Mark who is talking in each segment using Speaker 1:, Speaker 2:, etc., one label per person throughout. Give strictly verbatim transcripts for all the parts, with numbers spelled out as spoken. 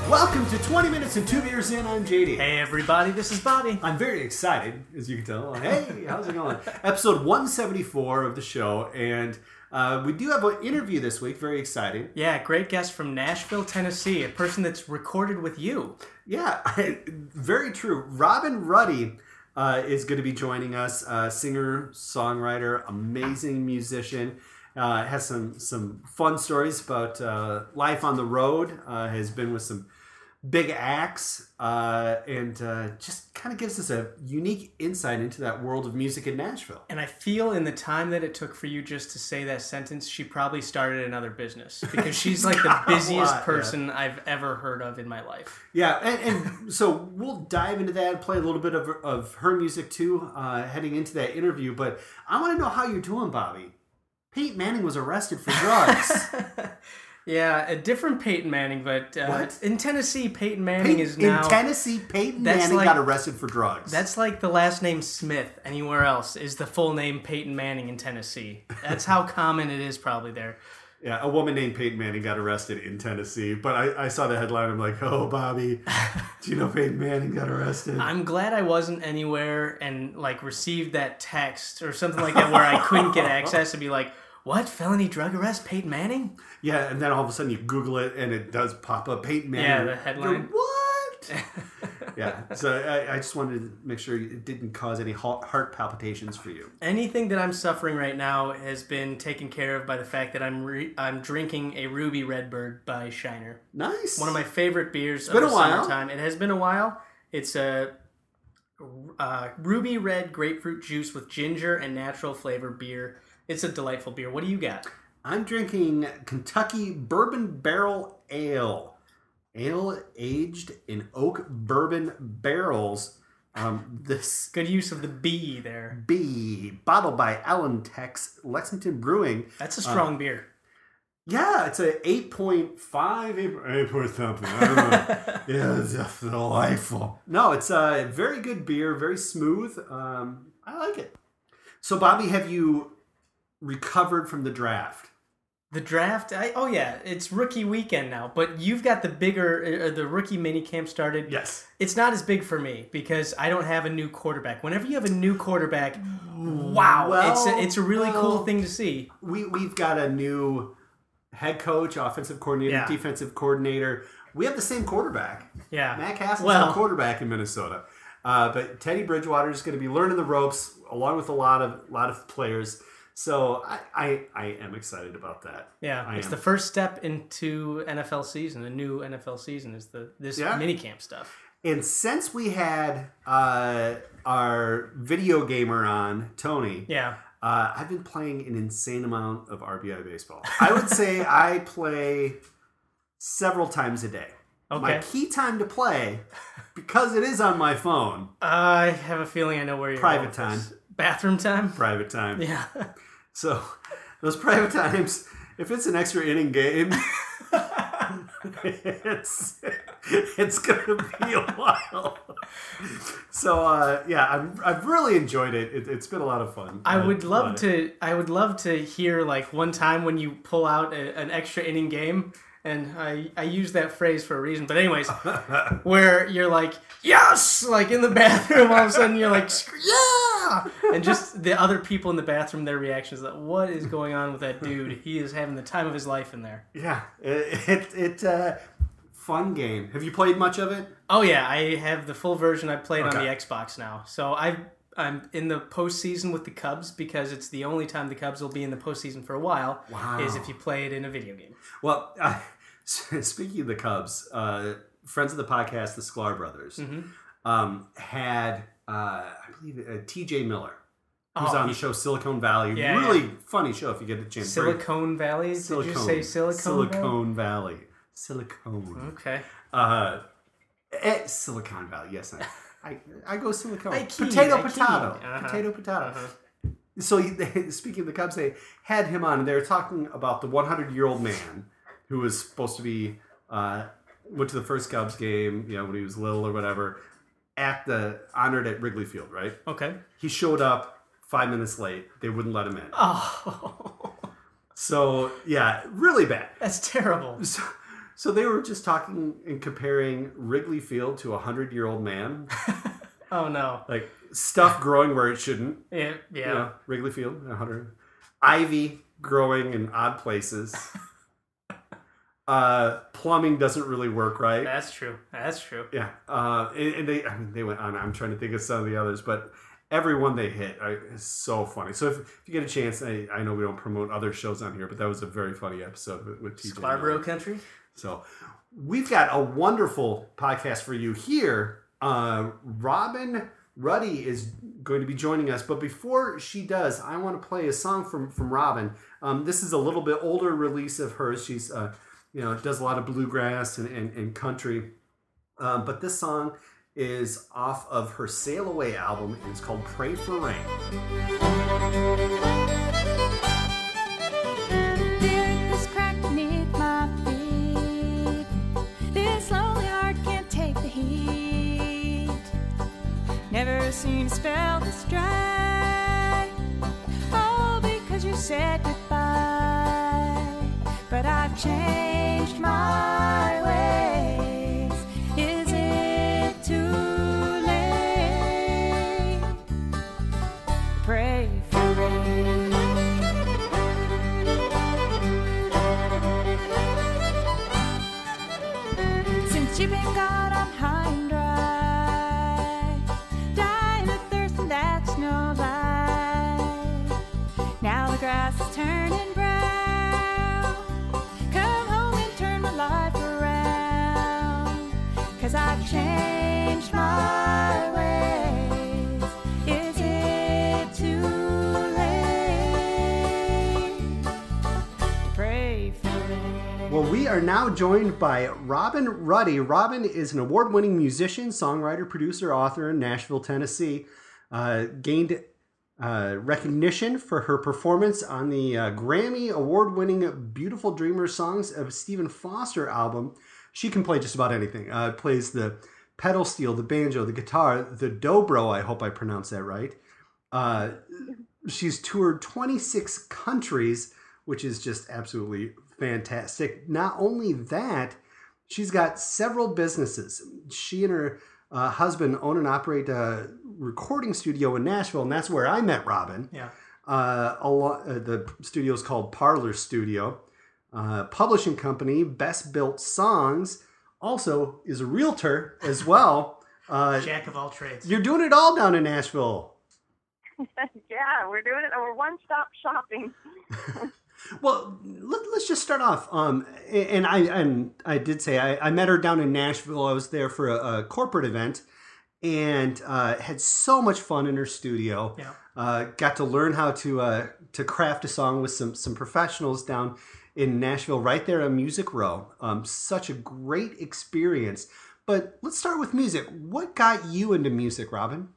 Speaker 1: Welcome to twenty minutes and two beers in. I'm J D.
Speaker 2: Hey everybody, this is Bobby.
Speaker 1: I'm very excited, as you can tell. Hey, how's it going? Episode one seventy-four of the show, and uh, we do have an interview this week. Very exciting.
Speaker 2: Yeah, great guest from Nashville, Tennessee, a person that's recorded with you.
Speaker 1: Yeah, very true. Robin Ruddy uh, is going to be joining us. Uh, singer, songwriter, amazing musician. Uh, has some some fun stories about uh, life on the road. Uh, has been with some big acts, uh, and uh, just kind of gives us a unique insight into that world of music in Nashville.
Speaker 2: And I feel in the time that it took for you just to say that sentence, she probably started another business because she's like the busiest
Speaker 1: lot,
Speaker 2: person
Speaker 1: yeah.
Speaker 2: I've ever heard of in my life.
Speaker 1: Yeah, and, and so we'll dive into that and play a little bit of, of her music too, uh, heading into that interview. But I want to know how you're doing, Bobby. Peyton Manning was arrested for drugs.
Speaker 2: Yeah, a different Peyton Manning, but uh,
Speaker 1: What?
Speaker 2: in Tennessee, Peyton Manning
Speaker 1: Peyton,
Speaker 2: is now...
Speaker 1: in Tennessee, Peyton
Speaker 2: That's
Speaker 1: Manning
Speaker 2: like-
Speaker 1: got arrested for drugs.
Speaker 2: That's like the last name Smith anywhere else is the full name Peyton Manning in Tennessee. That's how common it is probably there.
Speaker 1: Yeah, a woman named Peyton Manning got arrested in Tennessee. But I, I saw the headline. I'm like, oh, Bobby, do you know Peyton Manning got arrested?
Speaker 2: I'm glad I wasn't anywhere and like received that text or something like that where I couldn't get access to be like, what? Felony drug arrest? Peyton Manning?
Speaker 1: Yeah, and then all of a sudden you Google it and it does pop up. Peyton Manning.
Speaker 2: Yeah, the headline.
Speaker 1: You're, what? Yeah, so I, I just wanted to make sure it didn't cause any heart heart palpitations for you.
Speaker 2: Anything that I'm suffering right now has been taken care of by the fact that I'm re- I'm drinking a Ruby Redbird by Shiner.
Speaker 1: Nice.
Speaker 2: One of my favorite beers
Speaker 1: It's
Speaker 2: of
Speaker 1: been
Speaker 2: the
Speaker 1: a while.
Speaker 2: summertime. It has been a while. It's a uh, ruby red grapefruit juice with ginger and natural flavor beer. It's a delightful beer. What do you got?
Speaker 1: I'm drinking Kentucky Bourbon Barrel Ale. Ale aged in oak bourbon barrels. Um, this
Speaker 2: Good use of the B there.
Speaker 1: B, bottled by Allen Tex, Lexington Brewing.
Speaker 2: That's a strong beer.
Speaker 1: Yeah, it's a eight point five, eight point something. I don't know. Yeah, it's just delightful. No, it's a very good beer, very smooth. Um, I like it. So, Bobby, have you recovered from the draft?
Speaker 2: The draft, I, oh yeah, it's rookie weekend now, but you've got the bigger, uh, the rookie mini camp started.
Speaker 1: Yes.
Speaker 2: It's not as big for me because I don't have a new quarterback. Whenever you have a new quarterback, wow,
Speaker 1: Well,
Speaker 2: it's a, it's a really
Speaker 1: well,
Speaker 2: cool thing to see.
Speaker 1: We, we've got a new head coach, offensive coordinator,
Speaker 2: Yeah.
Speaker 1: defensive coordinator. We have the same quarterback.
Speaker 2: Yeah.
Speaker 1: Matt Castle's
Speaker 2: Well-
Speaker 1: the quarterback in Minnesota. Uh, but Teddy Bridgewater is going to be learning the ropes along with a lot of lot of players. So I, I, I am excited about that.
Speaker 2: Yeah,
Speaker 1: I
Speaker 2: it's
Speaker 1: am.
Speaker 2: the first step into N F L season. A new N F L season is the this
Speaker 1: Yeah.
Speaker 2: mini camp stuff.
Speaker 1: And since we had uh, our video gamer on, Tony,
Speaker 2: Yeah.
Speaker 1: uh, I've been playing an insane amount of R B I baseball. I would say I play several times a day.
Speaker 2: Okay.
Speaker 1: My key time to play, because it is on my phone,
Speaker 2: I have a feeling I know where you're
Speaker 1: Private
Speaker 2: going with
Speaker 1: time.
Speaker 2: this. Bathroom time?
Speaker 1: private time.
Speaker 2: Yeah.
Speaker 1: So those private times, if it's an extra inning game, it's it's gonna be a while. So uh, yeah, I've I've really enjoyed it. it. It's been a lot of fun.
Speaker 2: I
Speaker 1: Uh,
Speaker 2: would love
Speaker 1: fun.
Speaker 2: to. I would love to hear like one time when you pull out a, an extra inning game, and I I use that phrase for a reason. But anyways, where you're like yes, like in the bathroom, all of a sudden you're like yeah, and just the other people in the bathroom, their reactions like what is going on with that dude? He is having the time of his life in there.
Speaker 1: Yeah, it it, it uh, fun game. Have you played much of it?
Speaker 2: Oh yeah, I have the full version. I played on
Speaker 1: Okay.
Speaker 2: the Xbox now, so I. I'm in the postseason with the Cubs because it's the only time the Cubs will be in the postseason for a while.
Speaker 1: Wow.
Speaker 2: Is if you play it in a video game.
Speaker 1: Well, uh, speaking of the Cubs, uh, friends of the podcast, the Sklar brothers,
Speaker 2: Mm-hmm.
Speaker 1: um, had uh, I believe uh, T J Miller, who's
Speaker 2: Oh,
Speaker 1: on
Speaker 2: he-
Speaker 1: the show Silicon Valley.
Speaker 2: Yeah,
Speaker 1: really
Speaker 2: yeah.
Speaker 1: funny show if you get a chance.
Speaker 2: Silicon Valley?
Speaker 1: Silicon.
Speaker 2: Did you say Silicon Valley?
Speaker 1: Silicon Valley. Silicon.
Speaker 2: Okay.
Speaker 1: Uh, eh, Silicon Valley. Yes, I, I, I go Silicon.
Speaker 2: I keyed,
Speaker 1: potato,
Speaker 2: I
Speaker 1: potato,
Speaker 2: keyed. Uh-huh.
Speaker 1: potato, potato.
Speaker 2: Uh-huh.
Speaker 1: So he, they, speaking of the Cubs, they had him on, and they were talking about the one hundred year old man who was supposed to be uh, went to the first Cubs game, you know, when he was little or whatever, at the honored at Wrigley Field, right?
Speaker 2: Okay.
Speaker 1: He showed up five minutes late. They wouldn't let him in.
Speaker 2: Oh,
Speaker 1: So yeah, really bad.
Speaker 2: that's terrible.
Speaker 1: So, So they were just talking and comparing Wrigley Field to a hundred-year-old man.
Speaker 2: Oh no!
Speaker 1: Like stuff growing where it shouldn't.
Speaker 2: Yeah, yeah.
Speaker 1: You know, Wrigley Field, a hundred. Ivy growing in odd places. uh, plumbing doesn't really work right.
Speaker 2: That's true. That's true.
Speaker 1: Yeah, uh, and, and they, I mean, they went on. I'm trying to think of some of the others, but everyone they hit uh, is so funny. So if, if you get a chance, I, I know we don't promote other shows on here, but that was a very funny episode with, with T J.
Speaker 2: Scarborough Country.
Speaker 1: So we've got a wonderful podcast for you here. Uh, Robin Ruddy is going to be joining us, but before she does, I want to play a song from from Robin. Um, this is a little bit older release of hers. She's uh, you know does a lot of bluegrass and and, and country, um, but this song is off of her Sail Away album, and it's called "Pray for Rain."
Speaker 3: There's a crack beneath my feet. This lonely heart can't take the heat. Never seen a spell this dry. All because you said goodbye. But I've changed my ways. Is it too late? Pray for rain. Since you've been gone, I'm high and dry, dying of thirst, and that's no lie. Now the grass is turning brown. Come home and turn my life around, 'cause I've changed my ways. Is it too late to pray for rain?
Speaker 1: Well, we are now joined by Robin Ruddy. Robin is an award-winning musician, songwriter, producer, author in Nashville, Tennessee. Uh, gained uh, recognition for her performance on the uh, Grammy award-winning Beautiful Dreamers songs of Stephen Foster album. She can play just about anything. Uh, plays the pedal steel, the banjo, the guitar, the dobro. I hope I pronounced that right. Uh, she's toured twenty-six countries, which is just absolutely fantastic. Not only that, she's got several businesses. She and her uh, husband own and operate a recording studio in Nashville, and that's where I met Robin.
Speaker 2: Yeah.
Speaker 1: Uh, a lo- uh, the studio is called Parlor Studio. Uh, publishing company, Best Built Songs, also is a realtor as well. Uh,
Speaker 2: Jack of all trades.
Speaker 1: you're doing it all down in Nashville.
Speaker 4: Yeah, we're doing it. We're one-stop shopping.
Speaker 1: Well, let, let's just start off. Um, and I and I did say I, I met her down in Nashville. I was there for a, a corporate event, and uh, had so much fun in her studio.
Speaker 2: Yeah.
Speaker 1: Uh, got to learn how to uh, to craft a song with some some professionals down in Nashville, right there on Music Row. Um, such a great experience. But let's start with music. What got you into music, Robin?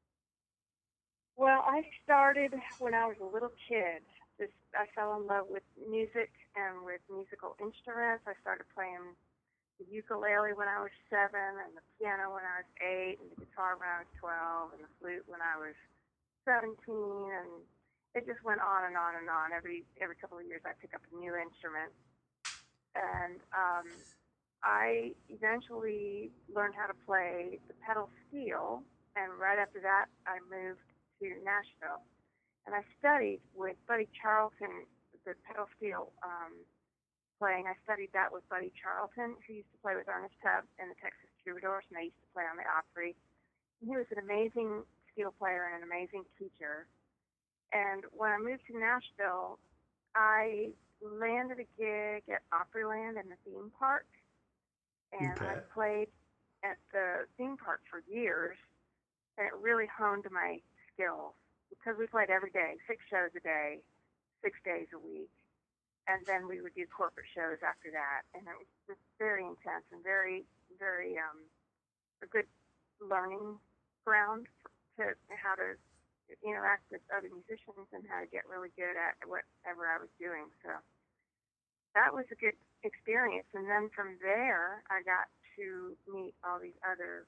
Speaker 4: Well, I started when I was a little kid. Just I fell in love with music and with musical instruments. I started playing the ukulele when I was seven, and the piano when I was eight, and the guitar when I was twelve, and the flute when I was seventeen, and it just went on and on and on. Every every couple of years, I pick up a new instrument, and um, I eventually learned how to play the pedal steel. And right after that, I moved to Nashville, and I studied with Buddy Charlton, the pedal steel um, playing. I studied that with Buddy Charlton, who used to play with Ernest Tubb and the Texas Troubadours, and they used to play on the Opry. And he was an amazing steel player and an amazing teacher. And when I moved to Nashville, I landed a gig at Opryland in the theme park, and
Speaker 1: Okay.
Speaker 4: I played at the theme park for years, and it really honed my skills because we played every day, six shows a day, six days a week, and then we would do corporate shows after that, and it was just very intense and very, very um, a good learning ground to how to interact with other musicians and how to get really good at whatever I was doing. So that was a good experience. And then from there, I got to meet all these other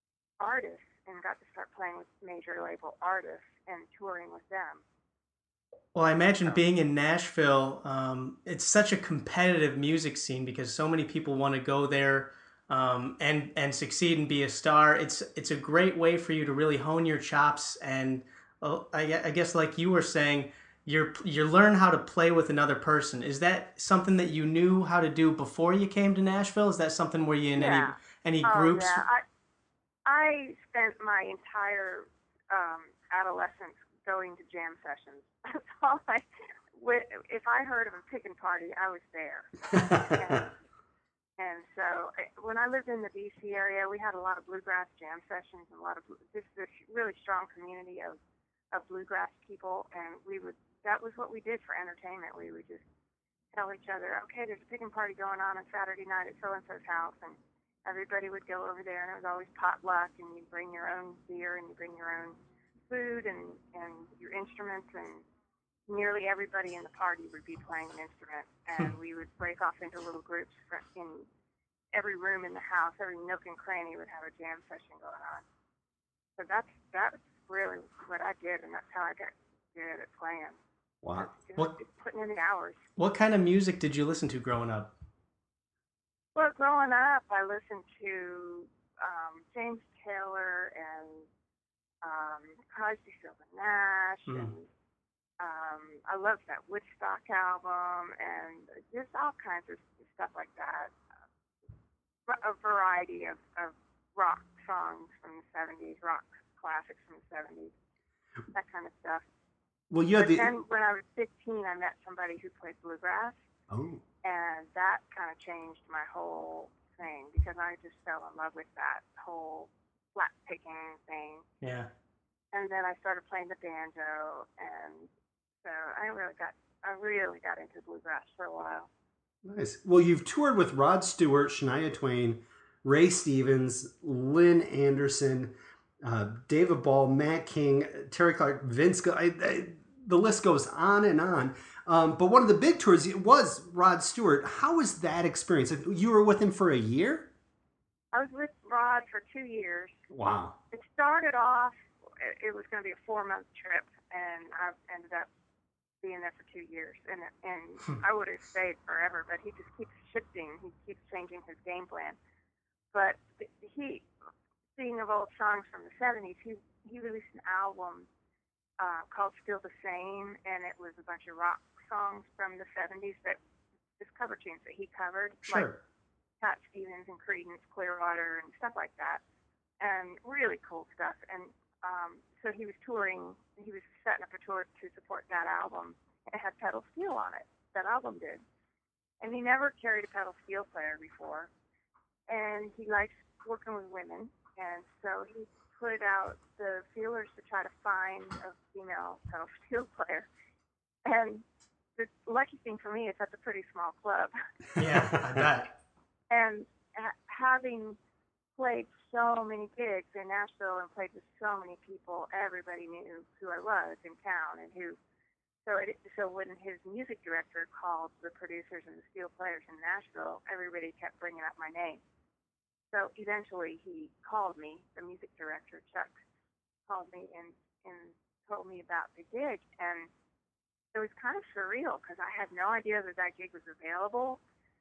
Speaker 4: artists and got to start playing with major label artists and touring with them.
Speaker 2: Well, I imagine
Speaker 4: So
Speaker 2: being in Nashville, um, it's such a competitive music scene because so many people want to go there um, and and succeed and be a star. It's it's a great way for you to really hone your chops and uh, I, gue- I guess like you were saying, you're you learn how to play with another person. Is that something that you knew how to do before you came to Nashville? Is that something where you in any
Speaker 4: yeah.
Speaker 2: any
Speaker 4: Oh
Speaker 2: groups?
Speaker 4: yeah. I I spent my entire um, adolescence going to jam sessions. That's all I. wi- If I heard of a pickin' party, I was there. And and so I- when I lived in the D C area, we had a lot of bluegrass jam sessions and a lot of blue- just this really strong community of of bluegrass people, and we would. That was what we did for entertainment. We would just tell each other, okay, there's a picking party going on on Saturday night at so and so's house, and everybody would go over there, and it was always potluck, and you bring your own beer and you bring your own food and and your instruments, and nearly everybody in the party would be playing an instrument, and we would break off into little groups for, in every room in the house, every nook and cranny would have a jam session going on. So that's that's really what I did, and that's how I got good at playing.
Speaker 1: Wow.
Speaker 4: Just,
Speaker 2: What
Speaker 4: just putting in the hours.
Speaker 2: what kind of music did you listen to growing up?
Speaker 4: Well, growing up, I listened to um, James Taylor and um, Crosby, Stills and Nash,
Speaker 2: Mm.
Speaker 4: and um, I loved that Woodstock album, and just all kinds of stuff like that. A variety of, of rock songs from the seventies, rock classics from the seventies, that kind of stuff.
Speaker 1: Well, you had
Speaker 4: But
Speaker 1: the.
Speaker 4: then when I was fifteen, I met somebody who played bluegrass,
Speaker 1: Oh.
Speaker 4: and that kind of changed my whole thing because I just fell in love with that whole flat picking thing.
Speaker 2: Yeah.
Speaker 4: And then I started playing the banjo, and so I really got I really got into bluegrass for a while.
Speaker 1: Nice. Well, you've toured with Rod Stewart, Shania Twain, Ray Stevens, Lynn Anderson, uh, David Ball, Matt King, Terry Clark, Vince. Gill. I, I, the list goes on and on. Um, but one of the big tours was Rod Stewart. How was that experience? You were with him for a year?
Speaker 4: I was with Rod for two years.
Speaker 1: Wow.
Speaker 4: It started off, it was going to be a four month trip, and I ended up being there for two years. And and I would have stayed forever, but he just keeps shifting. He keeps changing his game plan. But he, speaking of old songs from the seventies, he, he released an album uh, called Still the Same, and it was a bunch of rock songs from the seventies that just cover tunes that he covered, like
Speaker 1: Sure.
Speaker 4: Cat Stevens and Creedence Clearwater and stuff like that, and really cool stuff. And um, so he was touring, he was setting up a tour to support that album. It had pedal steel on it, that album did. And he never carried a pedal steel player before. And he likes working with women, and so he put out the feelers to try to find a female pedal steel player. And the lucky thing for me is that's a pretty small club.
Speaker 2: Yeah, I bet.
Speaker 4: And ha- having played so many gigs in Nashville and played with so many people, everybody knew who I was in town and who. So it, so when his music director called the producers and the steel players in Nashville, everybody kept bringing up my name. So eventually he called me, the music director, Chuck, called me and, and told me about the gig. And it was kind of surreal because I had no idea that that gig was available.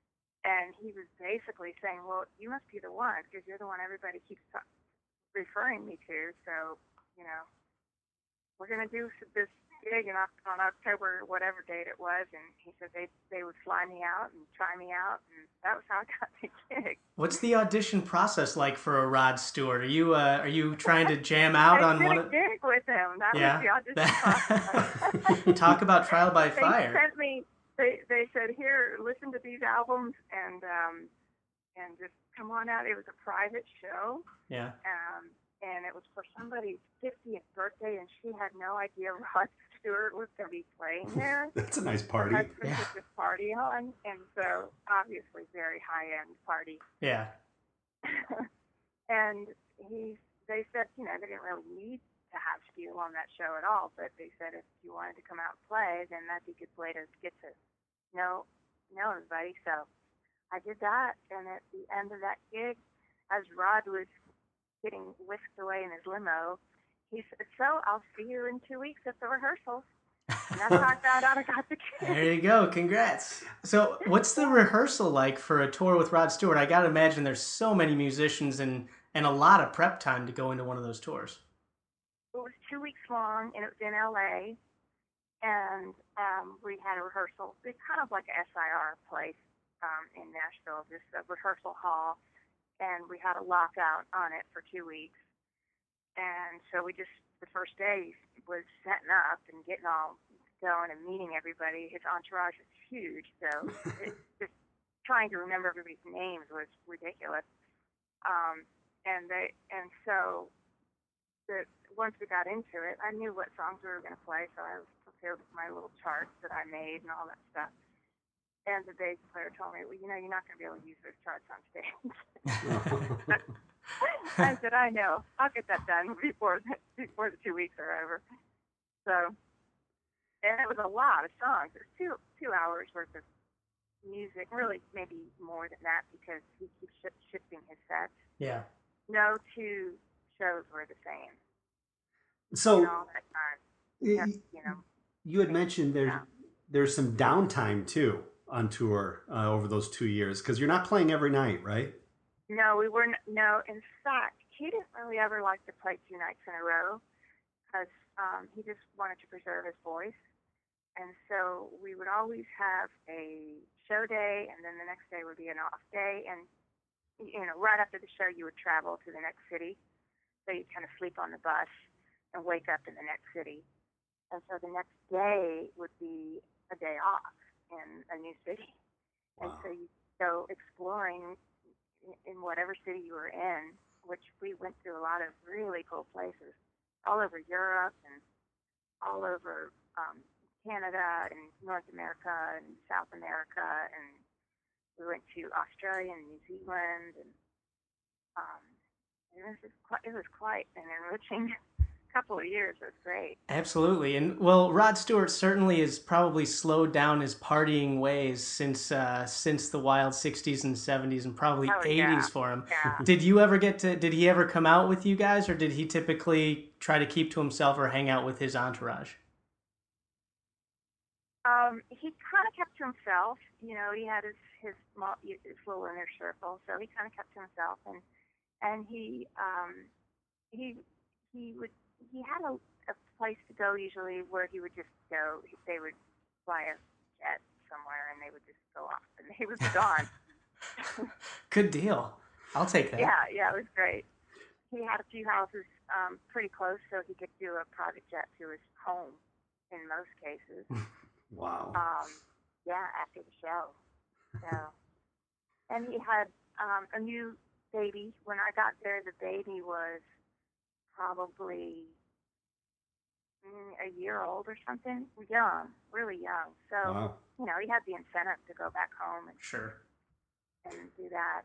Speaker 4: And he was basically saying, well, you must be the one because you're the one everybody keeps t- referring me to. So, you know, we're going to do this gig in, Oc- on October, whatever date it was. And he said they, they would fly me out and try me out. And that was how I got the gig.
Speaker 2: What's the audition process like for a Rod Stewart? Are you uh, are you trying to jam out
Speaker 4: I
Speaker 2: on
Speaker 4: did
Speaker 2: one
Speaker 4: a
Speaker 2: of?
Speaker 4: gig with him. That
Speaker 2: Yeah.
Speaker 4: was the audition process.
Speaker 2: Talk about trial by
Speaker 4: They
Speaker 2: fire.
Speaker 4: sent me. They they said, here, listen to these albums and um, and just come on out. It was a private show.
Speaker 2: Yeah.
Speaker 4: Um, and it was for somebody's fiftieth birthday, and she had no idea Rod Stewart was going to be playing there.
Speaker 1: That's a nice party.
Speaker 4: That's what
Speaker 2: Yeah.
Speaker 4: put this party on, and so obviously very high end party.
Speaker 2: Yeah.
Speaker 4: And he, they said, you know, they didn't really need to have Steele on that show at all, but they said if you wanted to come out and play, then that'd be a good way to get to know know everybody. So I did that, and at the end of that gig, as Rod was getting whisked away in his limo, he said, so I'll see you in two weeks at the rehearsals. And that's how I found out I got the gig.
Speaker 2: There you go. Congrats. So what's the rehearsal like for a tour with Rod Stewart? I got to imagine there's so many musicians and, and a lot of prep time to go into one of those tours.
Speaker 4: It was two weeks long, and it was in L A, and um, we had a rehearsal. It's kind of like an S I R place um, in Nashville, just a rehearsal hall, and we had a lockout on it for two weeks. And so we just, the first day was setting up and getting all going and meeting everybody. His entourage was huge, so it, just trying to remember everybody's names was ridiculous. Um, and they, and so the, once we got into it, I knew what songs we were going to play, so I was prepared with my little charts that I made and all that stuff. And the bass player told me, well, you know, you're not going to be able to use those charts on stage. I said, I know. I'll get that done before before the two weeks are over. So, and it was a lot of songs. It was two two hours worth of music. Really, maybe more than that because he keeps sh- shifting his sets.
Speaker 2: Yeah.
Speaker 4: No two shows were the same.
Speaker 1: So,
Speaker 4: in all that time.
Speaker 1: y-
Speaker 4: You know.
Speaker 1: you had mentioned there,
Speaker 4: Yeah.
Speaker 1: there's some downtime too on tour uh, over those two years because you're not playing every night, right?
Speaker 4: No, we weren't. No, in fact, he didn't really ever like to play two nights in a row because um, he just wanted to preserve his voice. And so we would always have a show day, and then the next day would be an off day. And you know, right after the show, you would travel to the next city. So you'd kind of sleep on the bus and wake up in the next city. And so the next day would be a day off in a new city. And
Speaker 1: Wow.
Speaker 4: so you go exploring in whatever city you were in, which we went through a lot of really cool places, all over Europe and all over um, Canada and North America and South America, and we went to Australia and New Zealand, and um, it was just quite, it was quite an enriching couple of years. It was great.
Speaker 2: Absolutely. And well, Rod Stewart certainly has probably slowed down his partying ways since uh, since the wild sixties and seventies and probably
Speaker 4: Oh,
Speaker 2: eighties
Speaker 4: yeah.
Speaker 2: for him.
Speaker 4: Yeah.
Speaker 2: Did you ever get to, did he ever come out with you guys or did he typically try to keep to himself or hang out with his entourage?
Speaker 4: Um, he kind of kept to himself. You know, he had his his, small, his little inner circle, so he kind of kept to himself, and and he um, he he would he had a, a place to go usually where he would just go. They would fly a jet somewhere, and they would just go off, and he was gone.
Speaker 2: Good deal. I'll take that.
Speaker 4: Yeah, yeah, it was great. He had a few houses um, pretty close, so he could do a private jet to his home in most cases.
Speaker 1: Wow.
Speaker 4: Um, yeah, after the show. So, and he had um, a new baby. When I got there, the baby was probably mm, a year old or something. Young, really young. So,
Speaker 1: Wow.
Speaker 4: you know, he had the incentive to go back home and,
Speaker 2: Sure.
Speaker 4: and do that.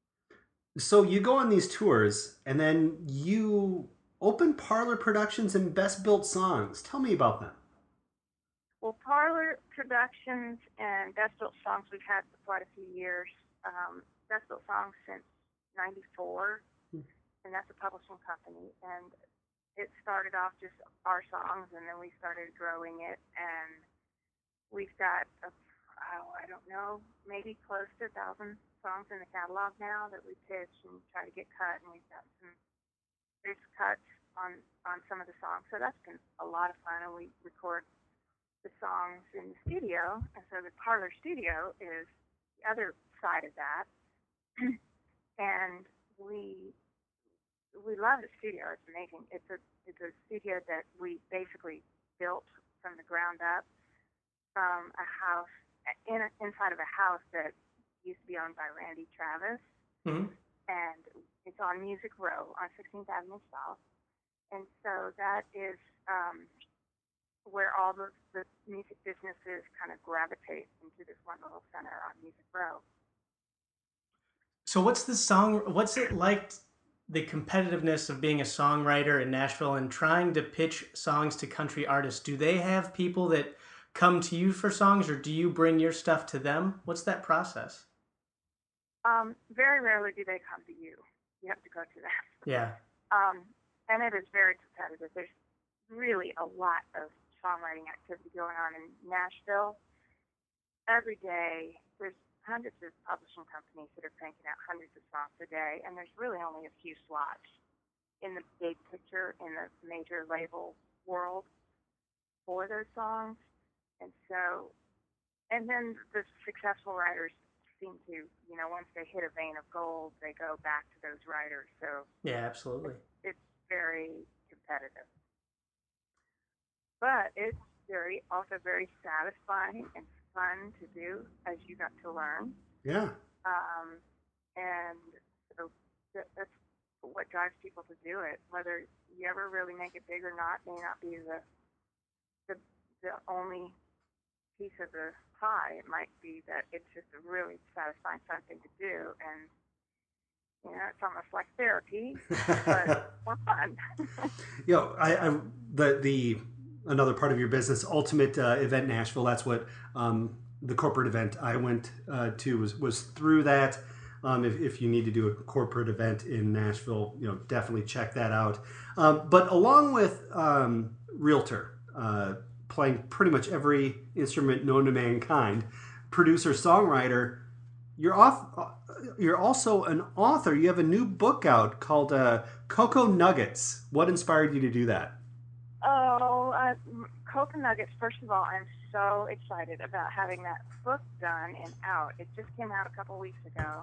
Speaker 1: So you go on these tours, and then you open Parlor Productions and Best Built Songs. Tell me about them.
Speaker 4: Well, Parlor Productions and Best Built Songs we've had for quite a few years. Um, Best Built Songs since ninety-four,
Speaker 1: Hmm.
Speaker 4: and that's a publishing company. And it started off just our songs, and then we started growing it. And we've got, a, oh, I don't know, maybe close to a thousand songs in the catalog now that we pitch and try to get cut. And we've got some there's cuts on, on some of the songs. So that's been a lot of fun, and we record the songs in the studio, and so the Parlor Studio is the other side of that. And we we love the studio. It's amazing. It's a it's a studio that we basically built from the ground up, from a house in a, inside of a house that used to be owned by Randy Travis,
Speaker 2: Mm-hmm.
Speaker 4: and it's on Music Row on sixteenth Avenue South, and so that is. Um, where all the, the music businesses kind of gravitate into this one little center on Music Row.
Speaker 2: So what's the song, what's it like, the competitiveness of being a songwriter in Nashville and trying to pitch songs to country artists? Do they have people that come to you for songs or do you bring your stuff to them? What's that process?
Speaker 4: Um, very rarely do they come to you. You have to go to them.
Speaker 2: Yeah.
Speaker 4: Um, and it is very competitive. There's really a lot of songwriting activity going on in Nashville. Every day, there's hundreds of publishing companies that are cranking out hundreds of songs a day, and there's really only a few slots in the big picture, in the major label world for those songs. And so, and then the successful writers seem to, you know, once they hit a vein of gold, they go back to those writers. So
Speaker 2: Yeah, absolutely.
Speaker 4: it's, it's very competitive. But it's very, also very satisfying and fun to do as you got to learn.
Speaker 1: Yeah.
Speaker 4: Um, and so that, that's what drives people to do it. Whether you ever really make it big or not may not be the the, the only piece of the pie. It might be that it's just a really satisfying, fun thing to do, and you know, it's almost like therapy, but more fun.
Speaker 1: You know, I, I the the another part of your business, Ultimate uh, Event Nashville. That's what um, the corporate event I went uh, to was was through that. Um, if, if you need to do a corporate event in Nashville, you know, definitely check that out. Um, but along with um, Realtor, uh, playing pretty much every instrument known to mankind, producer, songwriter, you're off. You're also an author. You have a new book out called uh, Cocoa Nuggets. What inspired you to do that?
Speaker 4: Oh, uh, Cocoa Nuggets, first of all, I'm so excited about having that book done and out. It just came out a couple weeks ago.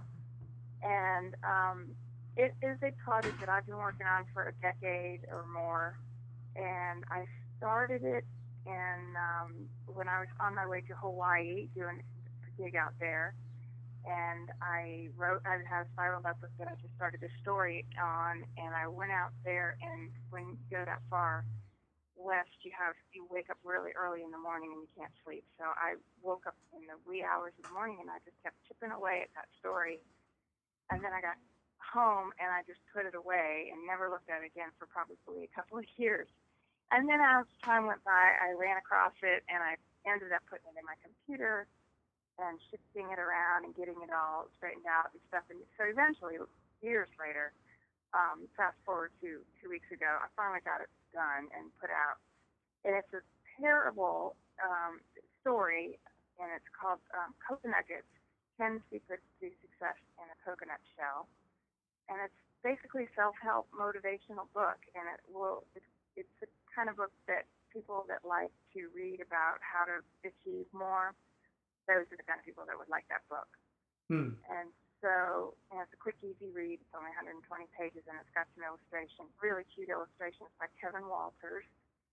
Speaker 4: And um, it is a project that I've been working on for a decade or more. And I started it in, um, when I was on my way to Hawaii doing a gig out there. And I wrote, I had a spiral notebook that I just started a story on. And I went out there, and when you go that far west, you have you wake up really early in the morning and you can't sleep. So I woke up in the wee hours of the morning, and I just kept chipping away at that story. And then I got home, and I just put it away and never looked at it again for probably a couple of years. And then as time went by, I ran across it, and I ended up putting it in my computer and shifting it around and getting it all straightened out and stuff. And so eventually, years later, um, fast forward to two weeks ago, I finally got it done and put out. And it's a terrible um, story, and it's called um, Cocoa Nuggets, ten Secrets to Success in a Coconut Shell. And it's basically a self-help motivational book, and it will it's, it's the kind of book that people that like to read about how to achieve more, those are the kind of people that would like that book.
Speaker 2: Hmm.
Speaker 4: And so, you know, it's a quick, easy read. It's only one hundred twenty pages, and it's got some illustrations, really cute illustrations by Kevin Walters.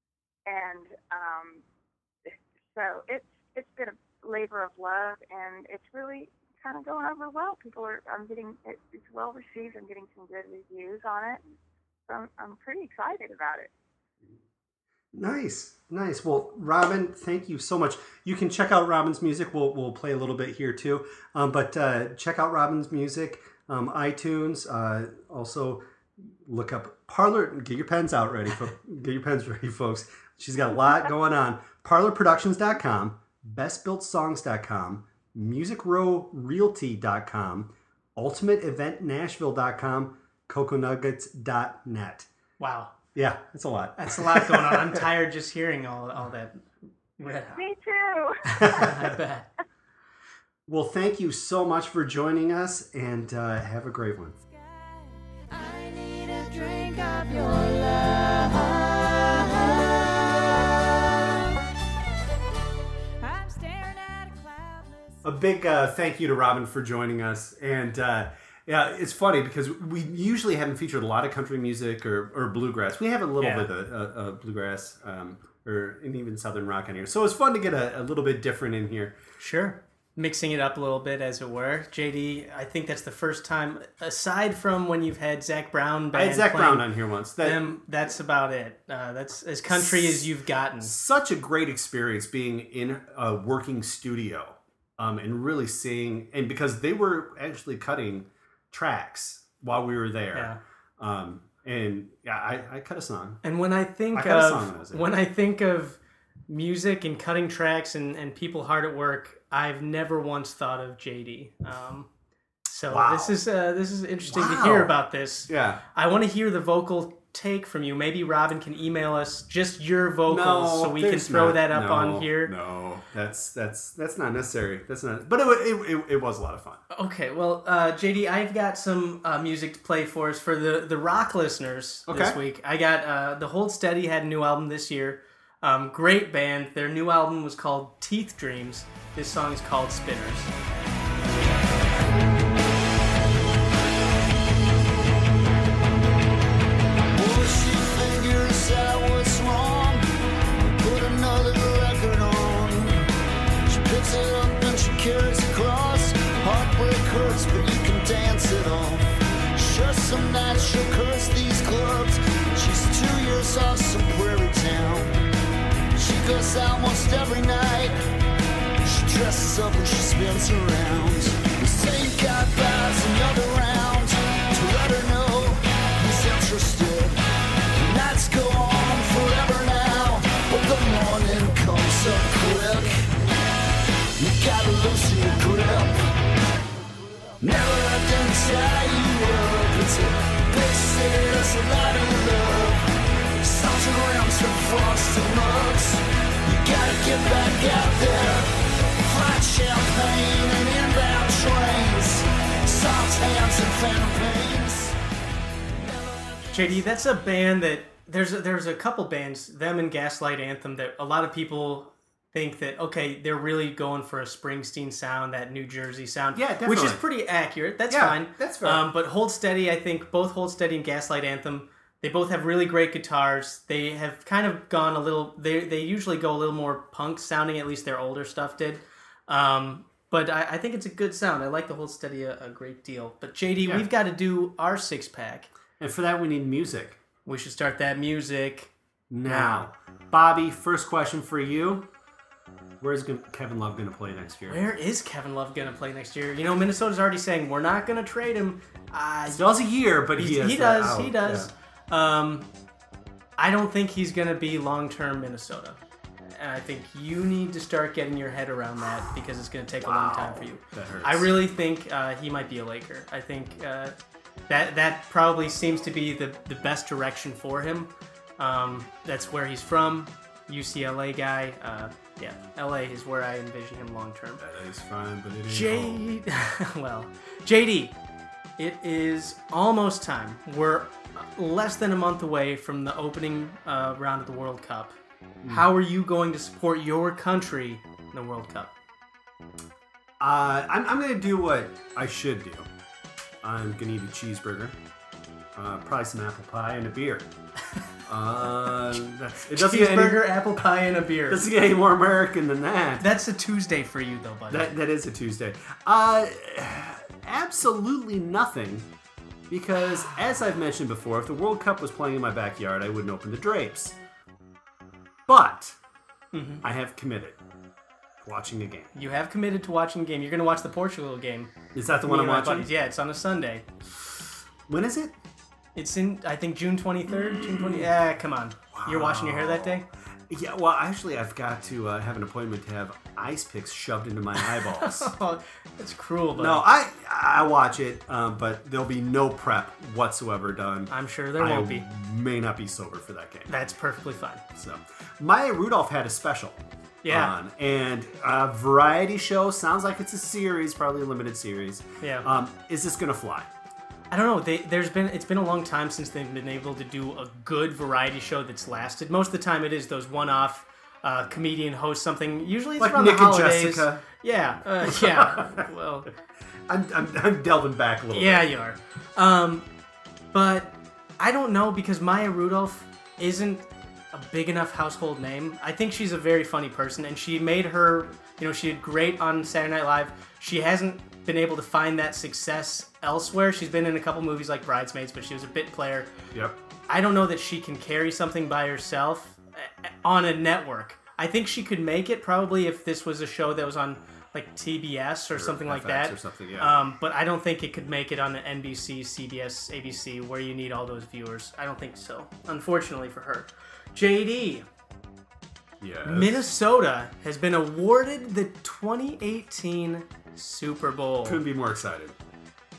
Speaker 4: And um, so it's it's been a labor of love, and it's really kind of going over well. People are, I'm getting, it, it's well received. I'm getting some good reviews on it. So I'm, I'm pretty excited about it.
Speaker 1: Nice, nice. Well, Robin, thank you so much. You can check out Robin's music. We'll we'll play a little bit here too. Um, but uh, check out Robin's music, um, iTunes. Uh, also, look up Parlor. Get your pens out ready. Fo- get your pens ready, folks. She's got a lot going on. Parlor Productions dot com, Best Built Songs dot com, Music Row Realty dot com, Ultimate Event Nashville dot com, Cocoa Nuggets dot net.
Speaker 2: Wow.
Speaker 1: Yeah, that's a lot.
Speaker 2: That's a lot going on. I'm tired just hearing all, all that.
Speaker 4: Me too.
Speaker 2: I bet.
Speaker 1: Well, thank you so much for joining us, and uh, have a great one.
Speaker 3: I need a drink of your love. I'm staring at a cloudless.
Speaker 1: A big uh, thank you to Robin for joining us. And uh, yeah, it's funny because we usually haven't featured a lot of country music or, or bluegrass. We have a little
Speaker 2: Yeah.
Speaker 1: bit of, of, of bluegrass um, or and even southern rock on here. So it's fun to get a, a little bit different in here.
Speaker 2: Sure. Mixing it up a little bit, as it were. J D, I think that's the first time, aside from when you've had Zach Brown band
Speaker 1: I had Zach
Speaker 2: playing,
Speaker 1: Brown on here once. That,
Speaker 2: them, that's about it. Uh, that's as country as you've gotten.
Speaker 1: Such a great experience being in a working studio um, and really seeing, and because they were actually cutting tracks while we were there.
Speaker 2: Yeah.
Speaker 1: Um, and yeah, I, I cut a song.
Speaker 2: And when I think
Speaker 1: I cut a song when I
Speaker 2: of
Speaker 1: was there.
Speaker 2: when I think of music and cutting tracks and, and people hard at work, I've never once thought of J D. Um, so
Speaker 1: Wow.
Speaker 2: this is uh, this is interesting to
Speaker 1: Wow.
Speaker 2: hear about this.
Speaker 1: Yeah.
Speaker 2: I want to hear the vocal take from you. Maybe Robin can email us just your vocals
Speaker 1: No,
Speaker 2: so we can
Speaker 1: there's
Speaker 2: throw
Speaker 1: not.
Speaker 2: that up
Speaker 1: No,
Speaker 2: on here.
Speaker 1: No, that's that's that's not necessary. That's not. But it wa- it, it, it was a lot of fun.
Speaker 2: Okay, well, uh, J D, I've got some uh, music to play for us for the, the rock listeners this
Speaker 1: Okay.
Speaker 2: week. I got uh, the Hold Steady had a new album this year. Um, great band. Their new album was called Teeth Dreams. This song is called Spinners.
Speaker 5: Boy, she figures out what's wrong. Put another record on. She picks it up and she carries it across. Heartbreak hurts, but you can dance it off. Sure, some nights she'll curse these clubs. She's two years off some prairie town. She goes out most every night. She dresses up and she spins around. The same guy buys another round to let her know he's interested. The nights go on forever now, but the morning comes so quick. You gotta loosen your grip. Never let them tie you up. It's a big city, there's a lot of love. Salted rims and frosted mugs. You gotta get back out there. Flat champagne and inbound trains. Soft hands and phantom pains.
Speaker 2: J D, that's a band that there's a, there's a couple bands, them and Gaslight Anthem, that a lot of people think that okay, they're really going for a Springsteen sound, that New Jersey sound,
Speaker 1: Yeah,
Speaker 2: which is
Speaker 1: definitely.
Speaker 2: pretty accurate. That's
Speaker 1: Yeah,
Speaker 2: fine.
Speaker 1: that's fair.
Speaker 2: Um, but Hold Steady, I think both Hold Steady and Gaslight Anthem, they both have really great guitars. They have kind of gone a little. They they usually go a little more punk sounding. At least their older stuff did. Um, but I, I think it's a good sound. I like the Hold Steady a, a great deal. But J D,
Speaker 1: Yeah.
Speaker 2: we've got to do our six pack.
Speaker 1: And for that, we need music.
Speaker 2: We should start that music.
Speaker 1: Now, Bobby, first question for you. Where's go- Kevin Love going to play next year?
Speaker 2: Where is Kevin Love going to play next year? You know, Minnesota's already saying we're not going to trade him. Uh,
Speaker 1: Still has a year, but he
Speaker 2: he,
Speaker 1: has
Speaker 2: he
Speaker 1: that
Speaker 2: does.
Speaker 1: out.
Speaker 2: He does. Um, I don't think he's going to be long-term Minnesota. And I think you need to start getting your head around that because it's going to take a long time for you.
Speaker 1: That hurts.
Speaker 2: I really think uh, he might be a Laker. I think uh, that that probably seems to be the, the best direction for him. Um, that's where he's from. U C L A guy. Uh, yeah, L A is where I envision him long term.
Speaker 1: That is fine, but it ain't home.
Speaker 2: J well, J D, it is almost time. We're less than a month away from the opening uh, round of the World Cup. How are you going to support your country in the World Cup?
Speaker 1: Uh, I'm, I'm going to do what I should do. I'm going to eat a cheeseburger, uh, probably some apple pie, and a beer. Uh, that's, it doesn't get, any,
Speaker 2: Cheeseburger, apple pie, and a beer.
Speaker 1: doesn't get any more American than that.
Speaker 2: That's a Tuesday for you, though, buddy.
Speaker 1: That that is a Tuesday. Uh, absolutely nothing, because as I've mentioned before, if the World Cup was playing in my backyard, I wouldn't open the drapes. But
Speaker 2: Mhm.
Speaker 1: I have committed to watching a game.
Speaker 2: You have committed to watching a game. You're going to watch the Portugal game.
Speaker 1: Is that the
Speaker 2: Me
Speaker 1: one I'm
Speaker 2: and my
Speaker 1: watching?
Speaker 2: buddies. Yeah, it's on a Sunday.
Speaker 1: When is it?
Speaker 2: It's in, I think, June twenty-third, June twentieth. Yeah, come on. You're washing your hair that day?
Speaker 1: Yeah, well, actually, I've got to uh, have an appointment to have ice picks shoved into my eyeballs.
Speaker 2: Oh, that's cruel, but
Speaker 1: No, I I watch it, um, but there'll be no prep whatsoever done.
Speaker 2: I'm sure there
Speaker 1: I
Speaker 2: won't be.
Speaker 1: may not be sober for that game.
Speaker 2: That's perfectly fine.
Speaker 1: So, Maya Rudolph had a special
Speaker 2: Yeah.
Speaker 1: on, and a variety show. Sounds like it's a series, probably a limited series.
Speaker 2: Yeah.
Speaker 1: Um, is this gonna fly?
Speaker 2: I don't know. They, there's been it's been a long time since they've been able to do a good variety show that's lasted. Most of the time, it is those one-off uh, comedian hosts something. Usually, it's
Speaker 1: Like
Speaker 2: around
Speaker 1: Nick
Speaker 2: the
Speaker 1: and
Speaker 2: holidays.
Speaker 1: Jessica.
Speaker 2: Yeah, uh, yeah. Well,
Speaker 1: I'm, I'm, I'm delving back a little
Speaker 2: yeah,
Speaker 1: bit.
Speaker 2: you are. Um, but I don't know because Maya Rudolph isn't a big enough household name. I think she's a very funny person, and she made her. You know, she did great on Saturday Night Live. She hasn't been able to find that success elsewhere. She's been in a couple movies like Bridesmaids, but she was a bit player.
Speaker 1: Yep.
Speaker 2: I don't know that she can carry something by herself uh, on a network. I think she could make it probably if this was a show that was on like T B S or, something like
Speaker 1: F X
Speaker 2: that.
Speaker 1: or something, yeah.
Speaker 2: Um, but I don't think it could make it on the N B C, C B S, A B C where you need all those viewers. I don't think so. Unfortunately for her. J D,
Speaker 1: Yes.
Speaker 2: Minnesota has been awarded the twenty eighteen Super Bowl.
Speaker 1: Couldn't be more excited.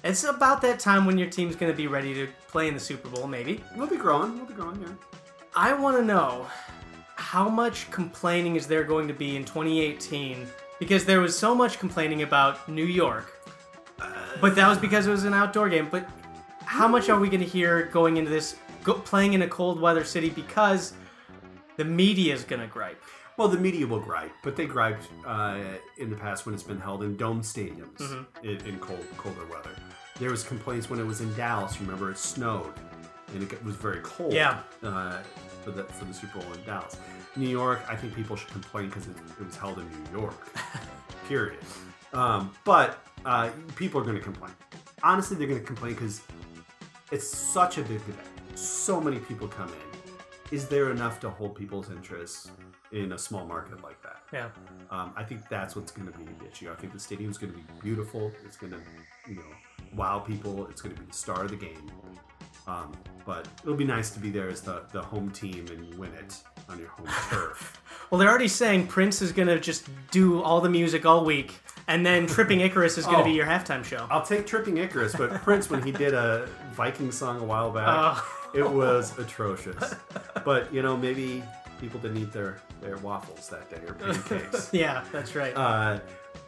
Speaker 2: It's about that time when your team's going to be ready to play in the Super Bowl, maybe.
Speaker 1: We'll be growing. We'll be growing, yeah.
Speaker 2: I want to know, how much complaining is there going to be in twenty eighteen? Because there was so much complaining about New York. But that was because it was an outdoor game. But how much are we going to hear going into this, go, playing in a cold weather city because the media is going to gripe?
Speaker 1: Well, the media will gripe, but they griped uh, in the past when it's been held in dome stadiums
Speaker 2: Mm-hmm.
Speaker 1: in, in cold, colder weather. There was complaints when it was in Dallas. Remember, it snowed and it was very cold.
Speaker 2: Yeah.
Speaker 1: Uh, for the for the Super Bowl in Dallas, New York. I think people should complain because it, it was held in New York. Period. Um, but uh, people are going to complain. Honestly, they're going to complain because it's such a big event. So many people come in. Is there enough to hold people's interest in a small market like that?
Speaker 2: Yeah.
Speaker 1: Um, I think that's what's going to be the issue. I think the stadium's going to be beautiful. It's going to, you know, wow people. It's going to be the star of the game. Um, but it'll be nice to be there as the, the home team and win it on your home turf.
Speaker 2: Well, they're already saying Prince is going to just do all the music all week, and then Tripping Icarus is going to
Speaker 1: Oh.
Speaker 2: be your halftime show.
Speaker 1: I'll take Tripping Icarus, but Prince, when he did a Viking song a while back,
Speaker 2: Oh.
Speaker 1: it was atrocious. But, you know, maybe people didn't eat their, their waffles that day or pancakes.
Speaker 2: Yeah, that's right.
Speaker 1: uh,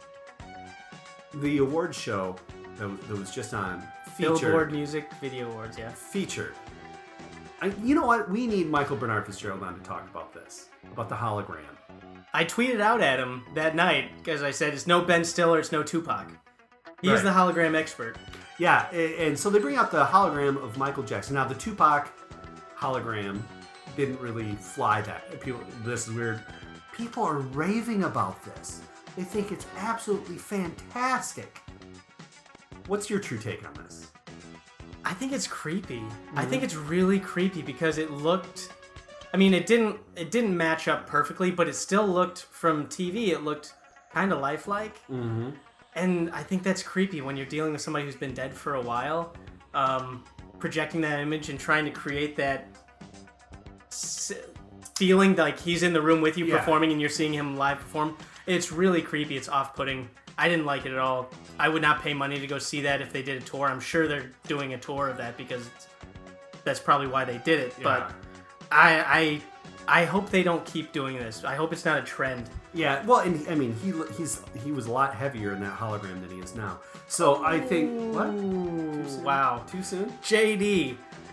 Speaker 1: the award show that, that was just on featured.
Speaker 2: Billboard Music Video Awards, yeah.
Speaker 1: featured. I, you know what? We need Michael Bernard Fitzgerald on to talk about this, about the hologram.
Speaker 2: I tweeted out at him that night because I said, it's no Ben Stiller, it's no Tupac. He's
Speaker 1: Right.
Speaker 2: the hologram expert.
Speaker 1: Yeah, a- and so they bring out the hologram of Michael Jackson. Now, the Tupac hologram didn't really fly that. People, this is weird. People are raving about this. They think it's absolutely fantastic. What's your true take on this?
Speaker 2: I think it's creepy. I think it's really creepy because it looked... I mean, it didn't it didn't match up perfectly, but it still looked, from T V, it looked kind of lifelike.
Speaker 1: Mm-hmm.
Speaker 2: And I think that's creepy when you're dealing with somebody who's been dead for a while. Um, projecting that image and trying to create that s- feeling like he's in the room with you
Speaker 1: Yeah.
Speaker 2: performing and you're seeing him live perform. It's really creepy. It's off-putting. I didn't like it at all. I would not pay money to go see that if they did a tour. I'm sure they're doing a tour of that because it's, that's probably why they did it.
Speaker 1: Yeah.
Speaker 2: But I, I I hope they don't keep doing this. I hope it's not a trend.
Speaker 1: Yeah, well, and I mean, he he's he was a lot heavier in that hologram than he is now. So I think what?
Speaker 2: Ooh,
Speaker 1: Too soon?
Speaker 2: wow.
Speaker 1: Too soon?
Speaker 2: J D.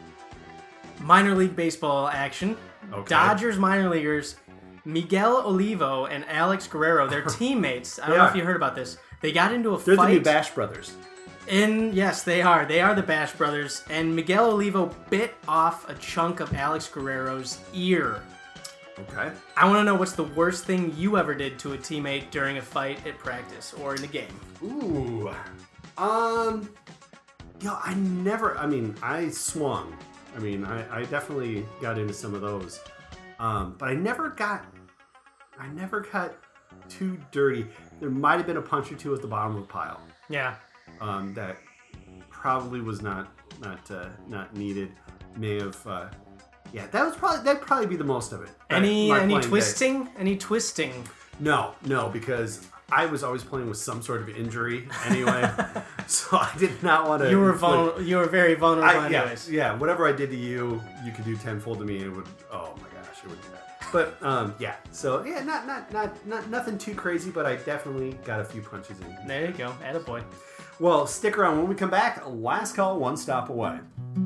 Speaker 2: Minor League Baseball action.
Speaker 1: Okay.
Speaker 2: Dodgers minor leaguers Miguel Olivo and Alex Guerrero, they're teammates. I don't
Speaker 1: They
Speaker 2: know
Speaker 1: are.
Speaker 2: if you heard about this. They got into a
Speaker 1: They're
Speaker 2: fight.
Speaker 1: the new Bash Brothers.
Speaker 2: And yes, they are. They are the Bash Brothers. And Miguel Olivo bit off a chunk of Alex Guerrero's ear.
Speaker 1: Okay.
Speaker 2: I want to know what's the worst thing you ever did to a teammate during a fight at practice or in a game.
Speaker 1: Ooh. Um. Yo, I never. I mean, I swung. I mean, I, I definitely got into some of those. Um, but I never got. I never got too dirty. There might have been a punch or two at the bottom of the pile.
Speaker 2: Yeah.
Speaker 1: Um, that probably was not not uh, not needed. May have. Uh, yeah, that was probably that'd probably be the most of it.
Speaker 2: Any
Speaker 1: My
Speaker 2: any
Speaker 1: playing days.
Speaker 2: twisting? Any twisting?
Speaker 1: No, no, because I was always playing with some sort of injury anyway, so I did not want to.
Speaker 2: You were vul- You were very vulnerable,
Speaker 1: I, yeah,
Speaker 2: anyways.
Speaker 1: yeah. Whatever I did to you, you could do tenfold to me. And it would. Oh my gosh, it would be bad. But um, yeah. So yeah, not not not not nothing too crazy, but I definitely got a few punches in.
Speaker 2: There you go, attaboy.
Speaker 1: Well, stick around. When we come back, last call, one stop away.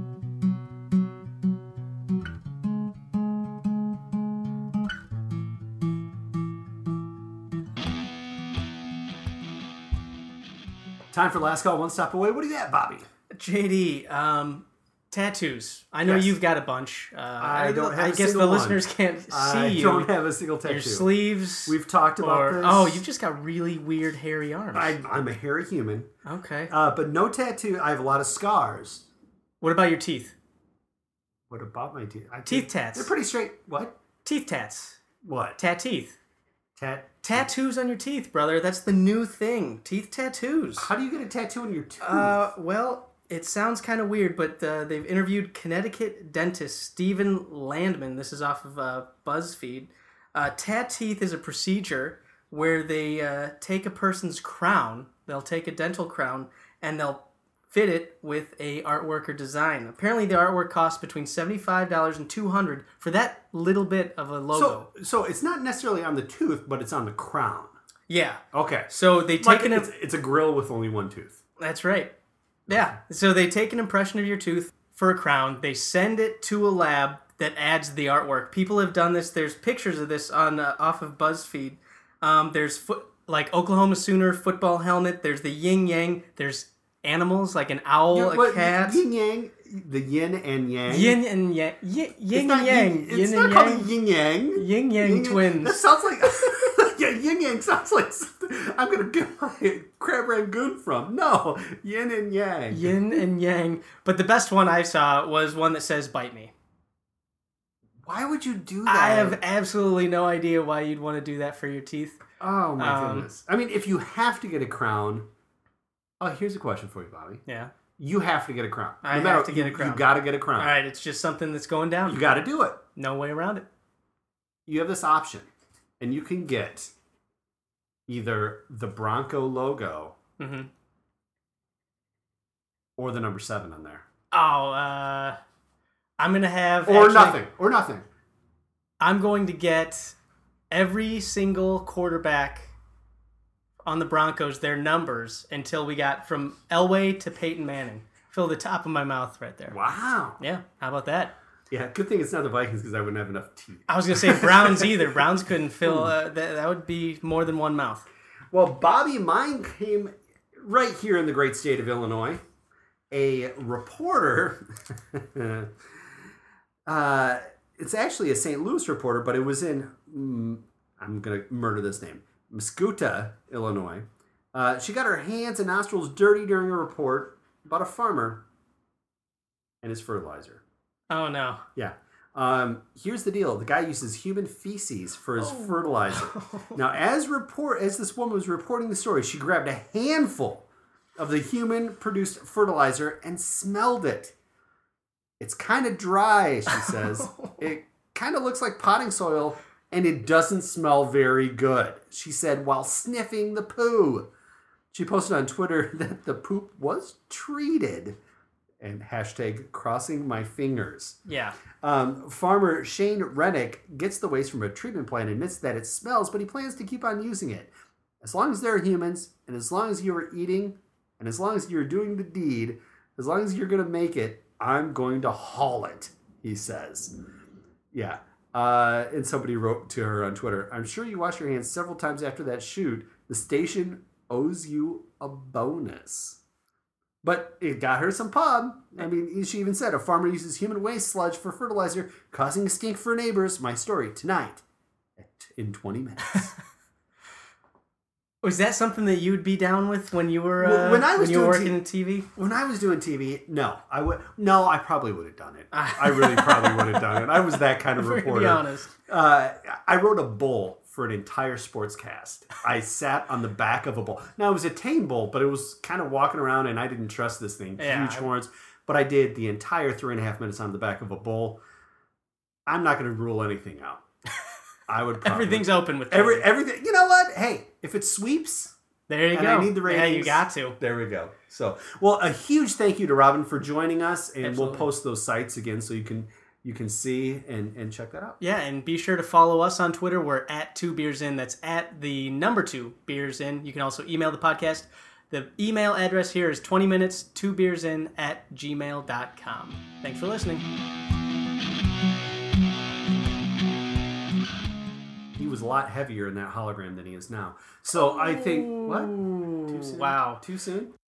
Speaker 1: Time for last call, one stop away. What do you got, Bobby?
Speaker 2: J D, um, tattoos. I know
Speaker 1: Yes.
Speaker 2: you've got a bunch. Uh,
Speaker 1: I don't have
Speaker 2: I
Speaker 1: a
Speaker 2: guess the
Speaker 1: single one.
Speaker 2: listeners can't see
Speaker 1: I
Speaker 2: you.
Speaker 1: don't have a single tattoo.
Speaker 2: Your sleeves.
Speaker 1: We've talked about
Speaker 2: or,
Speaker 1: this.
Speaker 2: Oh, you've just got really weird hairy arms.
Speaker 1: I, I'm a hairy human,
Speaker 2: okay.
Speaker 1: uh, but no tattoo. I have a lot of scars.
Speaker 2: What about your teeth?
Speaker 1: What about my teeth? I
Speaker 2: Teeth
Speaker 1: think-
Speaker 2: tats.
Speaker 1: They're pretty straight. What?
Speaker 2: Teeth tats.
Speaker 1: What?
Speaker 2: Tat teeth.
Speaker 1: Tat.
Speaker 2: Tattoos on your teeth, brother. That's the new thing. Teeth tattoos.
Speaker 1: How do you get a tattoo on your tooth?
Speaker 2: Uh, well, it sounds kind of weird, but uh, they've interviewed Connecticut dentist Stephen Landman. This is off of uh, BuzzFeed. Uh, tat teeth is a procedure where they uh, take a person's crown, they'll take a dental crown, and they'll fit it with a artwork or design. Apparently, the artwork costs between seventy-five dollars and two hundred dollars for that little bit of a logo.
Speaker 1: So, so it's not necessarily on the tooth, but it's on the crown.
Speaker 2: Yeah.
Speaker 1: Okay.
Speaker 2: So they take
Speaker 1: Like
Speaker 2: an...
Speaker 1: it's, it's a grill with only one tooth.
Speaker 2: That's right. Yeah. So they take an impression of your tooth for a crown. They send it to a lab that adds the artwork. People have done this. There's pictures of this on uh, off of BuzzFeed. Um, there's foot, like Oklahoma Sooner football helmet. There's the yin yang. There's animals like an owl,
Speaker 1: Yeah,
Speaker 2: a
Speaker 1: what,
Speaker 2: cat.
Speaker 1: Yin yang, the yin and yang.
Speaker 2: Yin and yang. Yin, yin
Speaker 1: not
Speaker 2: and yang.
Speaker 1: Yin,
Speaker 2: Yin
Speaker 1: it's
Speaker 2: and
Speaker 1: not
Speaker 2: yang.
Speaker 1: called yin yang.
Speaker 2: Yin yang
Speaker 1: Yin
Speaker 2: twins.
Speaker 1: That sounds like yeah, yin yang sounds like something I'm gonna get my crab rangoon from. No, yin and yang.
Speaker 2: Yin and yang. But the best one I saw was one that says "bite me."
Speaker 1: Why would you do that?
Speaker 2: I have absolutely no idea why you'd want to do that for your teeth.
Speaker 1: Oh my
Speaker 2: um,
Speaker 1: goodness! I mean, if you have to get a crown, oh, here's a question for you, Bobby.
Speaker 2: Yeah.
Speaker 1: You have to get a crown.
Speaker 2: I
Speaker 1: no matter,
Speaker 2: have to get a
Speaker 1: you-
Speaker 2: crown.
Speaker 1: You got to get a crown.
Speaker 2: All right, it's just something that's going down.
Speaker 1: You got to do it.
Speaker 2: No way around it.
Speaker 1: You have this option, and you can get either the Bronco logo
Speaker 2: Mm-hmm.
Speaker 1: or the number seven on there,
Speaker 2: Oh, uh, I'm gonna have
Speaker 1: or
Speaker 2: actually-
Speaker 1: nothing, or nothing.
Speaker 2: I'm going to get every single quarterback on the Broncos their numbers until we got from Elway to Peyton Manning. Fill the top of my mouth right there.
Speaker 1: Wow.
Speaker 2: Yeah, how about that?
Speaker 1: Yeah, good thing it's not the Vikings because I wouldn't have enough teeth.
Speaker 2: I was gonna say Browns either. Browns couldn't fill. Uh, that that would be more than one mouth.
Speaker 1: Well, Bobby, mine came right here in the great state of Illinois. A reporter, uh, it's actually a Saint Louis reporter, but it was in, mm, I'm going to murder this name, Muscota, Illinois. Uh, she got her hands and nostrils dirty during a report about a farmer and his fertilizer.
Speaker 2: Oh no.
Speaker 1: Yeah. Um, here's the deal. The guy uses human feces for his
Speaker 2: Oh.
Speaker 1: fertilizer. Now, as report as this woman was reporting the story, she grabbed a handful of the human-produced fertilizer and smelled it. It's kind of dry, she says. It kind of looks like potting soil, and it doesn't smell very good, she said while sniffing the poo. She posted on Twitter that the poop was treated. And hashtag crossing my fingers.
Speaker 2: Yeah.
Speaker 1: Um, farmer Shane Rennick gets the waste from a treatment plant and admits that it smells, but he plans to keep on using it. As long as there are humans, and as long as you are eating, and as long as you're doing the deed, as long as you're going to make it, I'm going to haul it, he says. Yeah. Uh, and somebody wrote to her on Twitter, I'm sure you wash your hands several times after that shoot. The station owes you a bonus. But it got her some pub. I mean, she even said, a farmer uses human waste sludge for fertilizer, causing a stink for neighbors. My story tonight at, in twenty minutes.
Speaker 2: Was that something that you would be down with when you were uh,
Speaker 1: When I was
Speaker 2: when you were
Speaker 1: doing
Speaker 2: working in T V?
Speaker 1: When I was doing T V, no, I would. No, I probably would have done it. I really probably would have done it. I was that kind of
Speaker 2: If we're gonna
Speaker 1: reporter.
Speaker 2: be honest.
Speaker 1: Uh, I wrote a bull for an entire sportscast. I sat on the back of a bull. Now, it was a tame bull, but it was kind of walking around, and I didn't trust this thing.
Speaker 2: Yeah.
Speaker 1: Huge horns. But I did the entire three and a half minutes on the back of a bull. I'm not going to rule anything out. I would probably...
Speaker 2: Everything's open with
Speaker 1: Every,
Speaker 2: T V.
Speaker 1: everything. You know what? Hey, if it sweeps...
Speaker 2: There you
Speaker 1: and
Speaker 2: go.
Speaker 1: I need the
Speaker 2: Yeah, you
Speaker 1: ratings.
Speaker 2: got to.
Speaker 1: There we go. So, well, a huge thank you to Robin for joining us, and
Speaker 2: Absolutely.
Speaker 1: we'll post those sites again so you can you can see and, and check that out.
Speaker 2: Yeah, and be sure to follow us on Twitter. We're at Two Beers In. That's at the number two Beers In. You can also email the podcast. The email address here is twenty minutes, two beers in at gmail dot com. Thanks for listening.
Speaker 1: He was a lot heavier in that hologram than he is now. So I think what? Too soon?
Speaker 2: Wow.
Speaker 1: Too soon?